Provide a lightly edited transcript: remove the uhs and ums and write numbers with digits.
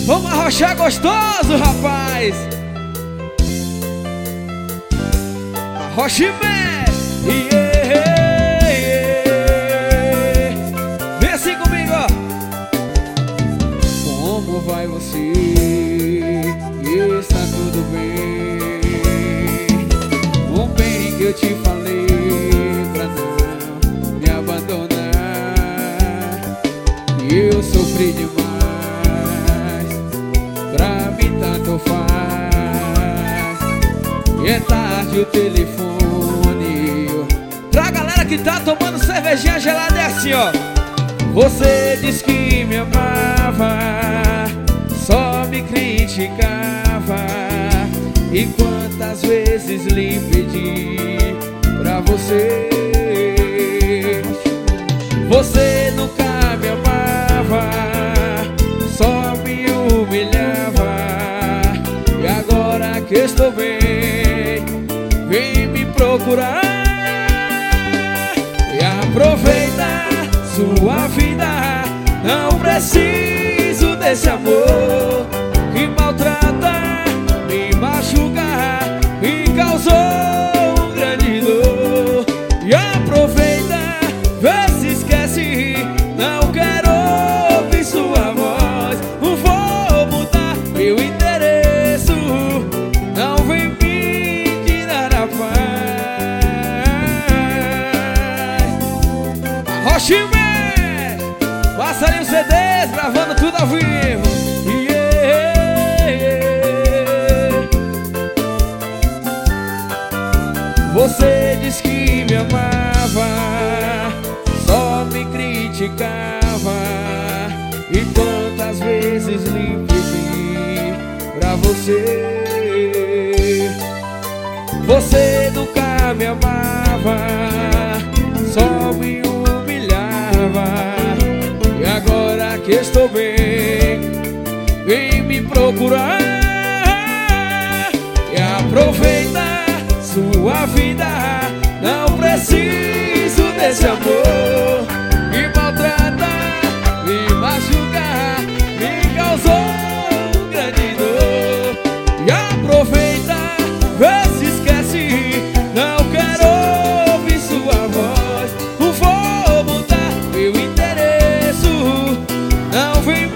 Vamos arrochar gostoso, rapaz. Arroche mesmo. Vem assim comigo, ó. Como vai você? Está tudo bem? Um bem que eu te falei pra não me abandonar. Eu sofri demais, pra mim tanto faz. E é tarde o telefone. Pra galera que tá tomando cervejinha gelada é assim, ó. Você disse que me amava, só me criticava. E quantas vezes lhe pedi pra você. Você nunca me amava, só me humilhava. E agora que estou bem, vem me procurar. E aproveita sua vida, não preciso desse amor que maltrata, me machuca, me causou um grande dor. E aproveita, vê se esquece, não quero ouvir sua voz. Vou mudar meu endereço, não vem me tirar a paz. Arroche passa ali os CDs, gravando tudo ao vivo. Você disse que me amava, só me criticava. E quantas vezes lhe pedi pra você. Você nunca me amava, só me humilhava. E agora que estou bem, vem me procurar. E aproveita sua vida, não preciso desse amor que maltrata, me machuca, me causou um grande dor. E aproveita, vê se esquece, não quero ouvir sua voz. Vou mudar meu endereço, não vem